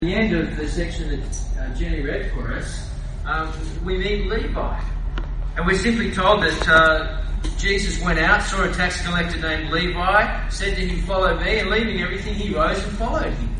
At the end of the section that Jenny read for us, we meet Levi. And we're simply told that Jesus went out, saw a tax collector named Levi, said to him, "Follow me," and leaving everything, he rose and followed him.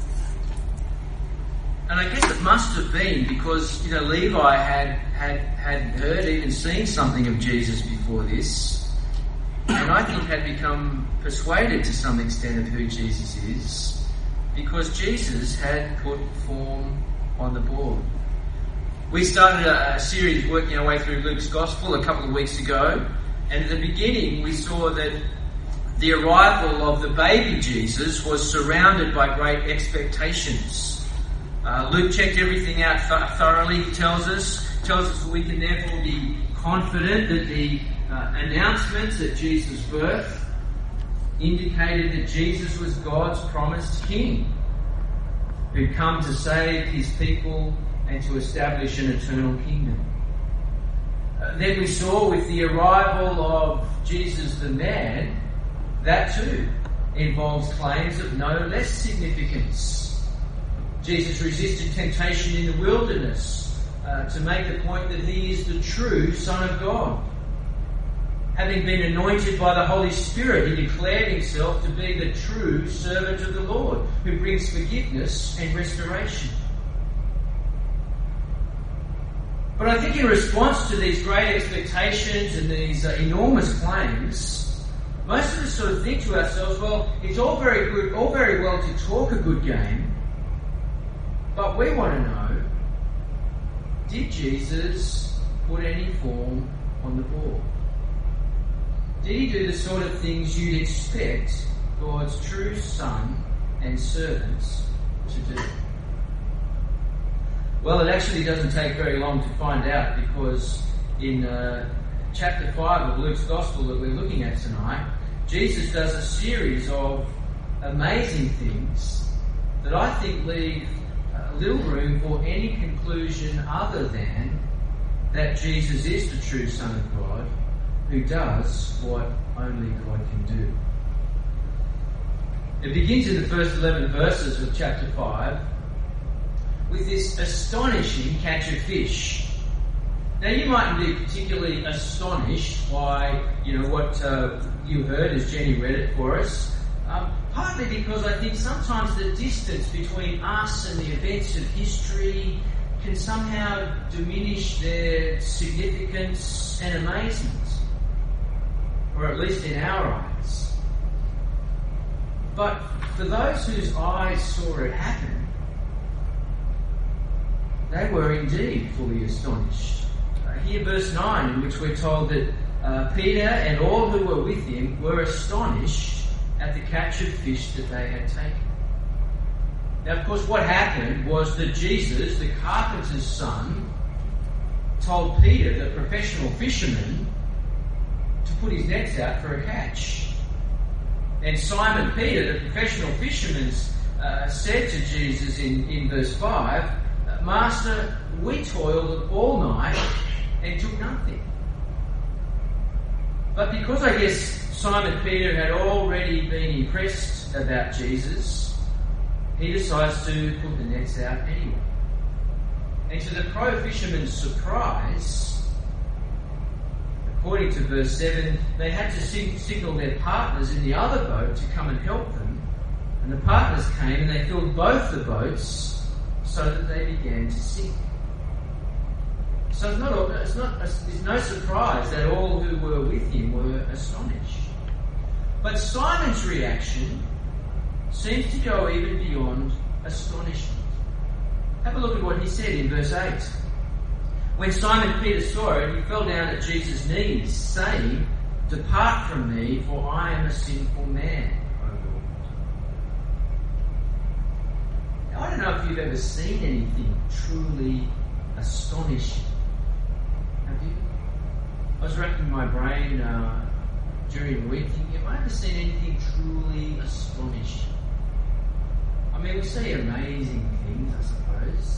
And I guess it must have been because, Levi had heard, even seen something of Jesus before this, and I think had become persuaded to some extent of who Jesus is, because Jesus had put form on the board. We started a series working our way through Luke's Gospel a couple of weeks ago, and at the beginning we saw that the arrival of the baby Jesus was surrounded by great expectations. Luke checked everything out thoroughly, he tells us that we can therefore be confident that the announcements at Jesus' birth indicated that Jesus was God's promised king who'd come to save his people and to establish an eternal kingdom. Then we saw with the arrival of Jesus the man, that too involves claims of no less significance. Jesus resisted temptation in the wilderness to make the point that he is the true Son of God. Having been anointed by the Holy Spirit, he declared himself to be the true servant of the Lord, who brings forgiveness and restoration. But I think in response to these great expectations and these enormous claims, most of us sort of think to ourselves, well, it's all very good, all very well to talk a good game, but we want to know, did Jesus put any form on the board? Did he do the sort of things you'd expect God's true Son and servants to do? Well, it actually doesn't take very long to find out, because in chapter 5 of Luke's Gospel that we're looking at tonight, Jesus does a series of amazing things that I think leave little room for any conclusion other than that Jesus is the true Son of God, who does what only God can do. It begins in the first 11 verses of chapter 5 with this astonishing catch of fish. Now, you mightn't be particularly astonished by, what you heard as Jenny read it for us, partly because I think sometimes the distance between us and the events of history can somehow diminish their significance and amazement, or at least in our eyes. But for those whose eyes saw it happen, they were indeed fully astonished. Here verse 9, in which we're told that Peter and all who were with him were astonished at the catch of fish that they had taken. Now, of course, what happened was that Jesus, the carpenter's son, told Peter, the professional fisherman, to put his nets out for a catch. And Simon Peter, the professional fisherman, said to Jesus in verse 5, "Master, we toiled all night and took nothing." But because I guess Simon Peter had already been impressed about Jesus, he decides to put the nets out anyway. And to the pro fisherman's surprise, according to verse 7, they had to signal their partners in the other boat to come and help them. And the partners came and they filled both the boats so that they began to sink. So it's no surprise that all who were with him were astonished. But Simon's reaction seems to go even beyond astonishment. Have a look at what he said in verse 8. When Simon Peter saw it, he fell down at Jesus' knees, saying, "Depart from me, for I am a sinful man, O Lord." Now, I don't know if you've ever seen anything truly astonishing. Have you? I was racking my brain during the week thinking, have I ever seen anything truly astonishing? I mean, we see amazing things, I suppose.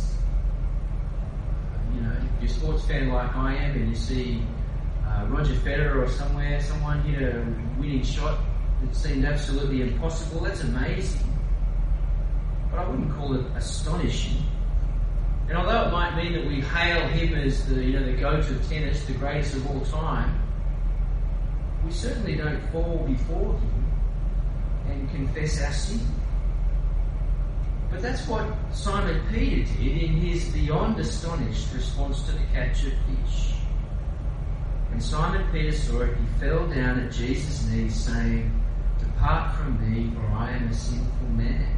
If you're a sports fan like I am and you see Roger Federer or someone hit a winning shot that seemed absolutely impossible, that's amazing. but I wouldn't call it astonishing. And although it might mean that we hail him as the GOAT of tennis, the greatest of all time, we certainly don't fall before him and confess our sin. But that's what Simon Peter did in his beyond astonished response to the catch of fish. When Simon Peter saw it, he fell down at Jesus' knees, saying, "Depart from me, for I am a sinful man."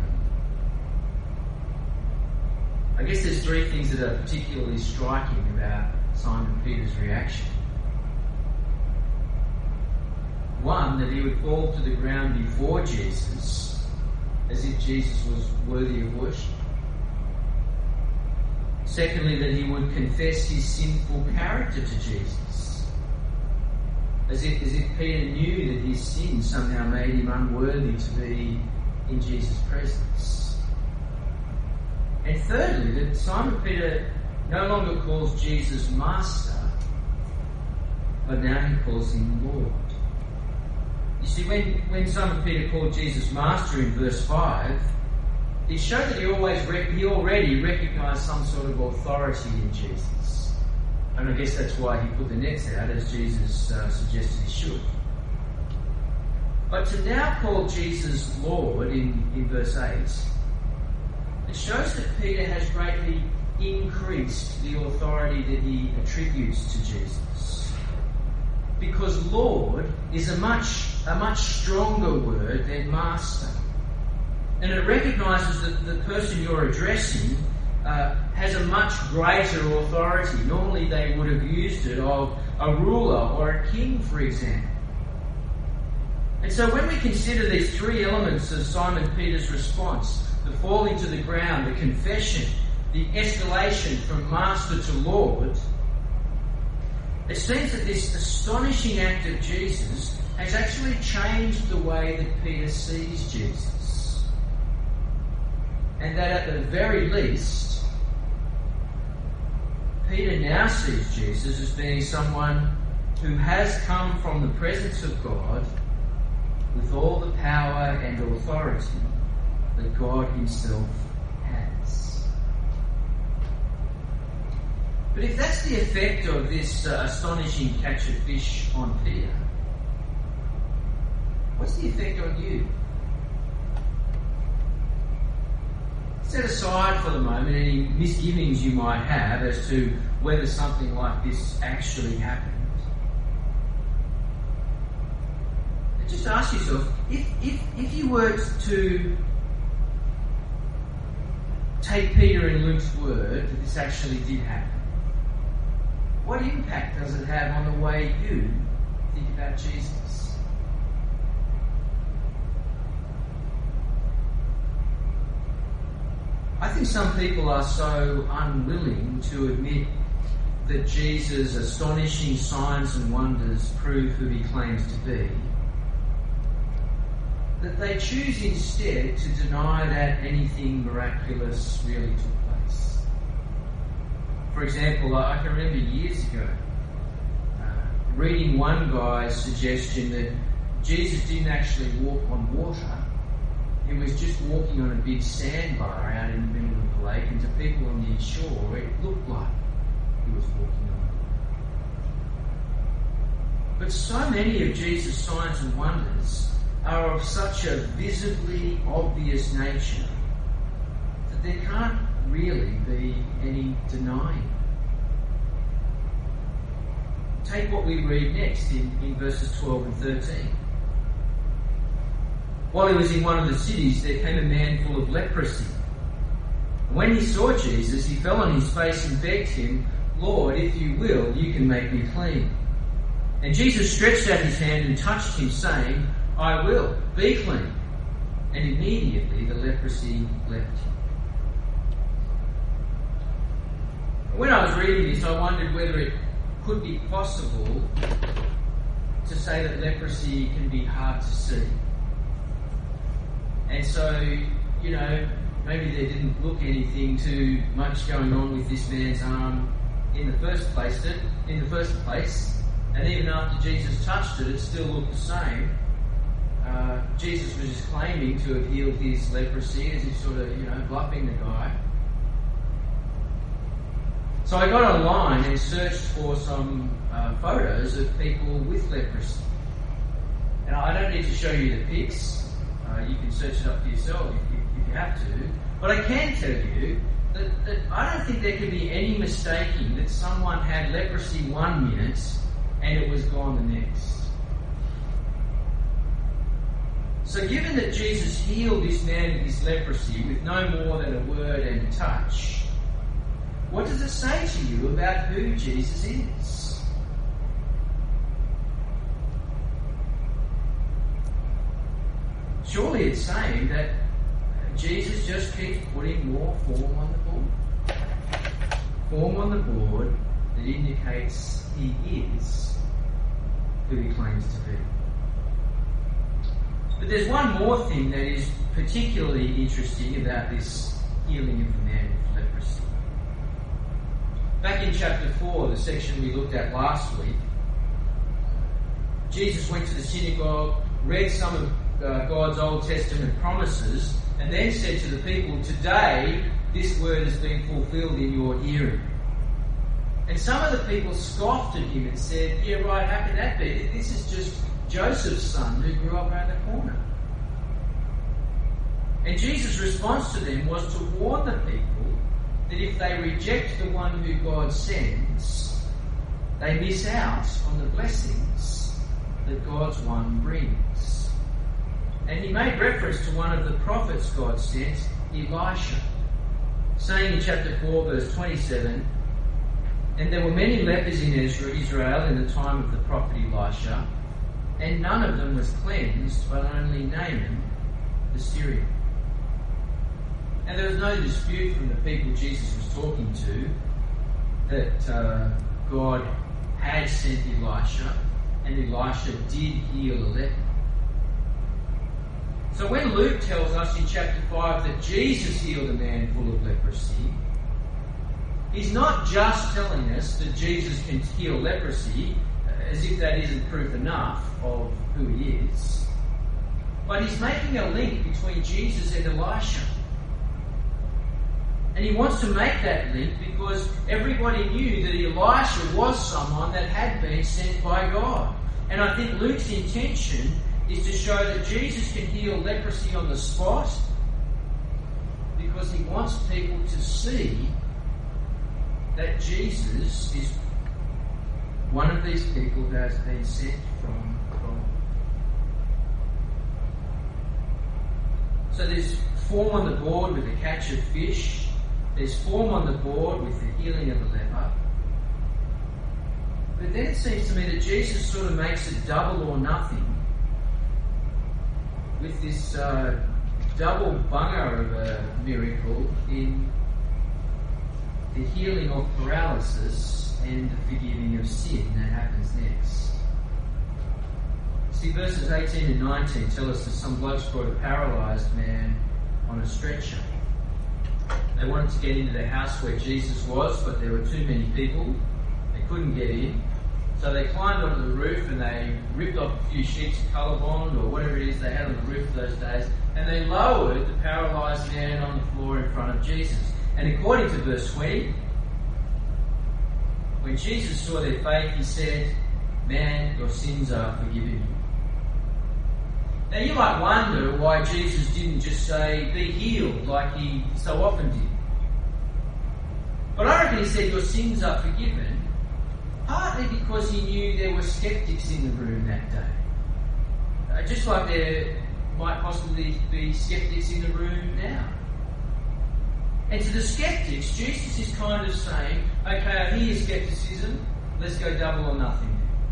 I guess there's three things that are particularly striking about Simon Peter's reaction. One, that he would fall to the ground before Jesus, as if Jesus was worthy of worship. Secondly, that he would confess his sinful character to Jesus, as if Peter knew that his sin somehow made him unworthy to be in Jesus' presence. And thirdly, that Simon Peter no longer calls Jesus Master, but now he calls him Lord. You see, when Simon Peter called Jesus Master in verse 5, it showed that he already recognised some sort of authority in Jesus. And I guess that's why he put the nets out, as Jesus suggested he should. But to now call Jesus Lord in verse 8, it shows that Peter has greatly increased the authority that he attributes to Jesus. Because Lord is a much stronger word than Master. And it recognises that the person you're addressing has a much greater authority. Normally they would have used it of a ruler or a king, for example. And so when we consider these three elements of Simon Peter's response, the falling to the ground, the confession, the escalation from Master to Lord, it seems that this astonishing act of Jesus has actually changed the way that Peter sees Jesus. And that at the very least, Peter now sees Jesus as being someone who has come from the presence of God with all the power and authority that God himself has. But if that's the effect of this astonishing catch of fish on Peter, what's the effect on you? Set aside for the moment any misgivings you might have as to whether something like this actually happened. And just ask yourself, if you were to take Peter and Luke's word that this actually did happen, what impact does it have on the way you think about Jesus? I think some people are so unwilling to admit that Jesus' astonishing signs and wonders prove who he claims to be, that they choose instead to deny that anything miraculous really took place. For example, I can remember years ago reading one guy's suggestion that Jesus didn't actually walk on water. He was just walking on a big sandbar out in the middle of the lake, and to people on the shore it looked like he was walking on it. But so many of Jesus' signs and wonders are of such a visibly obvious nature that there can't really be any denying. Take what we read next in verses 12 and 13. While he was in one of the cities, there came a man full of leprosy. And when he saw Jesus, he fell on his face and begged him, "Lord, if you will, you can make me clean." And Jesus stretched out his hand and touched him, saying, "I will, be clean." And immediately the leprosy left him. When I was reading this, I wondered whether it could be possible to say that leprosy can be hard to see. And so, maybe there didn't look anything too much going on with this man's arm in the first place. And even after Jesus touched it, it still looked the same. Jesus was just claiming to have healed his leprosy as if sort of, bluffing the guy. So I got online and searched for some photos of people with leprosy. And I don't need to show you the pics. You can search it up for yourself if you have to. But I can tell you that I don't think there can be any mistaking that someone had leprosy 1 minute and it was gone the next. So given that Jesus healed this man of his leprosy with no more than a word and a touch, what does it say to you about who Jesus is? Surely it's saying that Jesus just keeps putting more form on the board. Form on the board that indicates he is who he claims to be. But there's one more thing that is particularly interesting about this healing of the man with leprosy. Back in chapter 4, the section we looked at last week, Jesus went to the synagogue, read some of God's Old Testament promises, and then said to the people, "Today, this word has been fulfilled in your hearing." And some of the people scoffed at him and said, "Yeah, right, how can that be? This is just Joseph's son who grew up around the corner." And Jesus' response to them was to warn the people that if they reject the one who God sends, they miss out on the blessings that God's one brings. And he made reference to one of the prophets God sent, Elisha, saying in chapter 4, verse 27, "And there were many lepers in Israel in the time of the prophet Elisha, and none of them was cleansed, but only Naaman the Syrian." And there was no dispute from the people Jesus was talking to that God had sent Elisha, and Elisha did heal a leper. So when Luke tells us in chapter 5 that Jesus healed a man full of leprosy, he's not just telling us that Jesus can heal leprosy, as if that isn't proof enough of who he is, but he's making a link between Jesus and Elisha. And he wants to make that link because everybody knew that Elisha was someone that had been sent by God. And I think Luke's intention is to show that Jesus can heal leprosy on the spot because he wants people to see that Jesus is one of these people who has been sent from God. So there's form on the board with the catch of fish. There's form on the board with the healing of the leper. But then it seems to me that Jesus sort of makes it double or nothing with this double bunger of a miracle in the healing of paralysis and the forgiving of sin that happens next. See, verses 18 and 19 tell us that some blokes brought a paralysed man on a stretcher. They wanted to get into the house where Jesus was, but there were too many people. They couldn't get in. So they climbed onto the roof and they ripped off a few sheets of colorbond or whatever it is they had on the roof those days, and they lowered the paralysed man on the floor in front of Jesus. And according to verse 20, when Jesus saw their faith, he said, "Man, your sins are forgiven you." Now you might wonder why Jesus didn't just say, "Be healed," like he so often did. But I reckon he said, "Your sins are forgiven," partly because he knew there were skeptics in the room that day. Just like there might possibly be skeptics in the room now. And to the skeptics, Jesus is kind of saying, "Okay, I hear your skepticism, let's go double or nothing."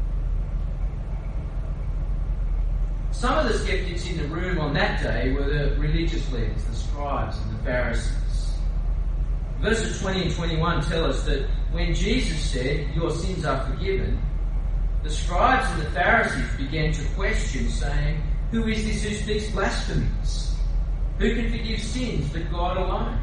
Some of the skeptics in the room on that day were the religious leaders, the scribes and the Pharisees. Verses 20 and 21 tell us that when Jesus said, "Your sins are forgiven," the scribes and the Pharisees began to question, saying, "Who is this who speaks blasphemies? Who can forgive sins but God alone?"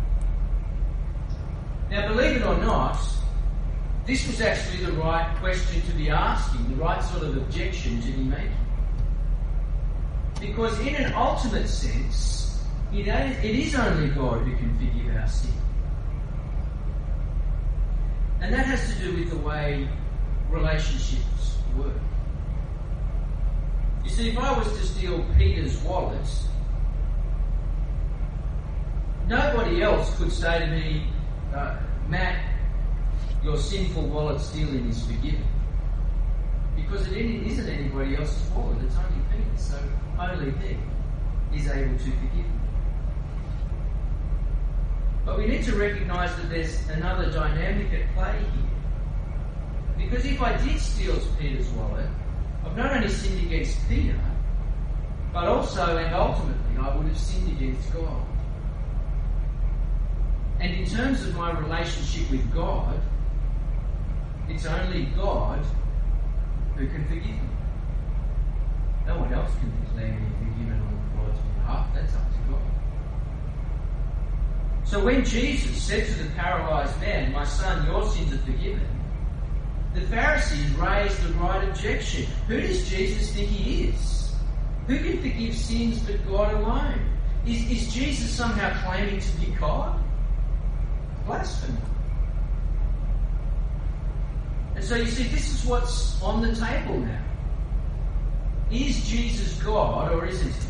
Now, believe it or not, this was actually the right question to be asking, the right sort of objection to be making. Because in an ultimate sense, it is only God who can forgive our sin. And that has to do with the way relationships work. You see, if I was to steal Peter's wallet, nobody else could say to me, Matt, your sinful wallet stealing is forgiven. Because it isn't anybody else's wallet, it's only Peter's. So only he is able to forgive me. But we need to recognise that there's another dynamic at play here. Because if I did steal Peter's wallet, I've not only sinned against Peter, but also and ultimately I would have sinned against God. And in terms of my relationship with God, it's only God who can forgive me. No one else can declare me forgiven on God's behalf. That's up to God. So when Jesus said to the paralysed man, "My son, your sins are forgiven," the Pharisees raised the right objection. Who does Jesus think he is? Who can forgive sins but God alone? Is Jesus somehow claiming to be God? Blasphemy. And so you see, this is what's on the table now. Is Jesus God or isn't he?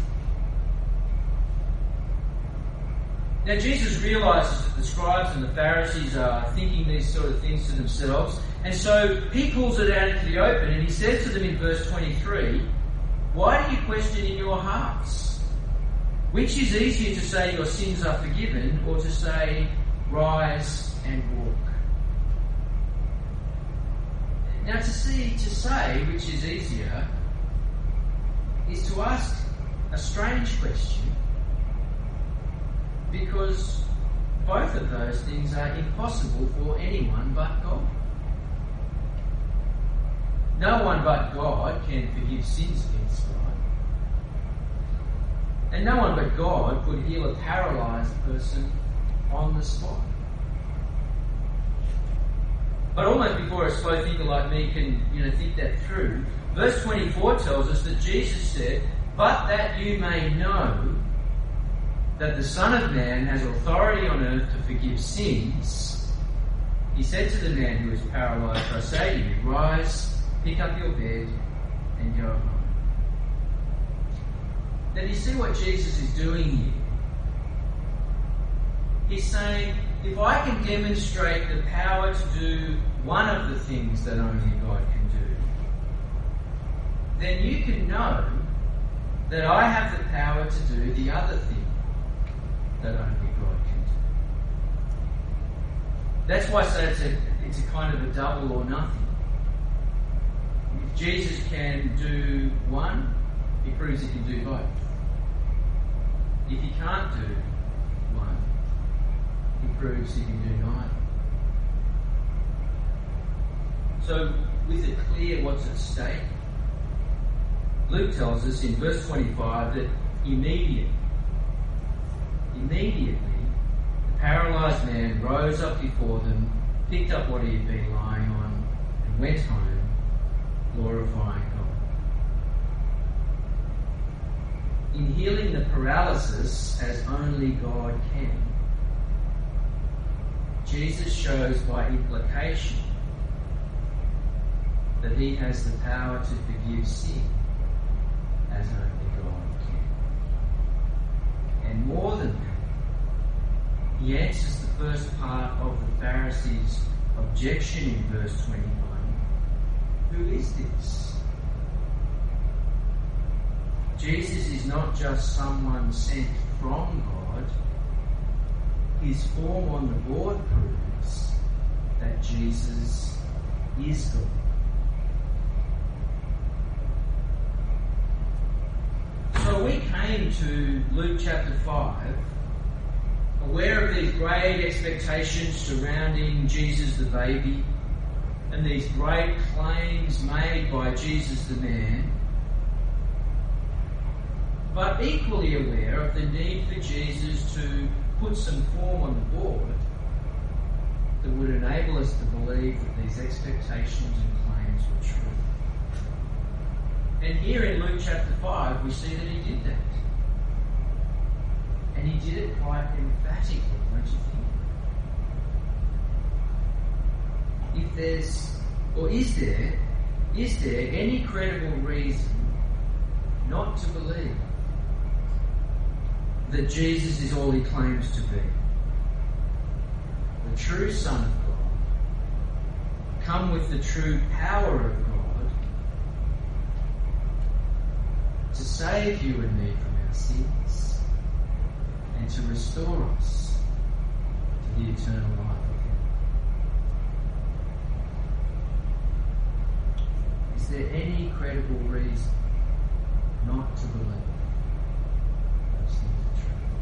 Now Jesus realises that the scribes and the Pharisees are thinking these sort of things to themselves, and so he pulls it out into the open and he says to them in verse 23, "Why do you question in your hearts? Which is easier to say your sins are forgiven, or to say, rise and walk?" Now to say which is easier is to ask a strange question, because both of those things are impossible for anyone but God. No one but God can forgive sins against God. And no one but God could heal a paralysed person on the spot. But almost before a slow thinker like me can, think that through, verse 24 tells us that Jesus said, "But that you may know that the Son of Man has authority on earth to forgive sins," he said to the man who was paralysed, "I say to you, rise, pick up your bed, and go home." Now, do you see what Jesus is doing here? He's saying, if I can demonstrate the power to do one of the things that only God can do, then you can know that I have the power to do the other thing that only God can do. That's why I say it's a kind of a double or nothing. If Jesus can do one, he proves he can do both. If he can't do one, he proves he can do neither. So, with it clear what's at stake, Luke tells us in verse 25 that immediately, the paralysed man rose up before them, picked up what he had been lying on, and went home, glorifying God. In healing the paralysis as only God can, Jesus shows by implication that he has the power to forgive sin as only God can. And more than that, he answers the first part of the Pharisees' objection in verse 21. Who is this? Jesus is not just someone sent from God. His form on the board proves that Jesus is God. So we came to Luke chapter 5, aware of these great expectations surrounding Jesus the baby, and these great claims made by Jesus the man, but equally aware of the need for Jesus to put some form on the board that would enable us to believe that these expectations and claims were true. And here in Luke chapter 5, we see that he did that. And he did it quite emphatically, don't you think? If there's, or is there any credible reason not to believe that Jesus is all he claims to be? The true Son of God, come with the true power of God, to save you and me from our sins and to restore us to the eternal life of Him. Is there any credible reason not to believe those things are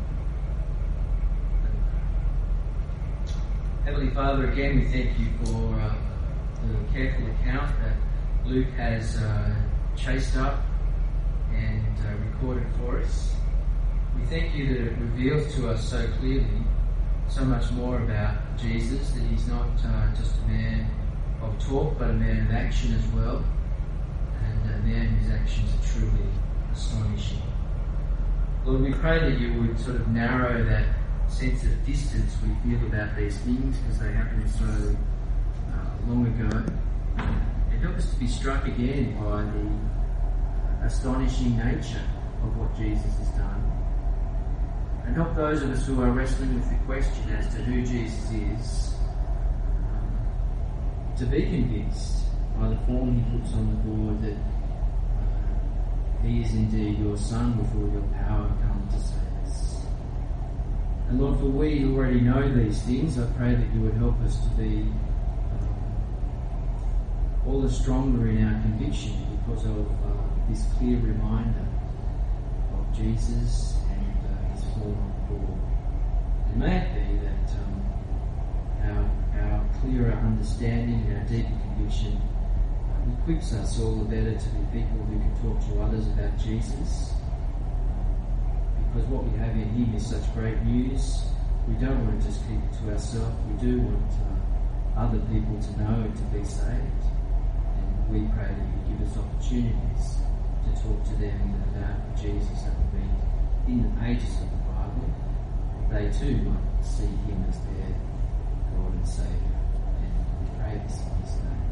true? Heavenly Father, again we thank you for the careful account that Luke has chased up and recorded for us. We thank you that it reveals to us so clearly so much more about Jesus, that he's not just a man of talk but a man of action as well, and a man whose actions are truly astonishing. Lord, we pray that you would sort of narrow that sense of distance we feel about these things because they happened so long ago, and help us to be struck again by the astonishing nature of what Jesus has done. And help those of us who are wrestling with the question as to who Jesus is to be convinced by the form he puts on the board that he is indeed your Son with all your power come to save us. And Lord, for we who already know these things, I pray that you would help us to be all the stronger in our conviction because of this clear reminder of Jesus and his form on the board. And may it be that our clearer understanding, our deeper conviction equips us all the better to be people who can talk to others about Jesus. Because what we have in him is such great news. We don't want to just keep it to ourselves. We do want other people to know and to be saved. And we pray that you give us opportunities to talk to them about Jesus that will be in the pages of the Bible. They too might see him as their Lord and Saviour. And we pray this in his name.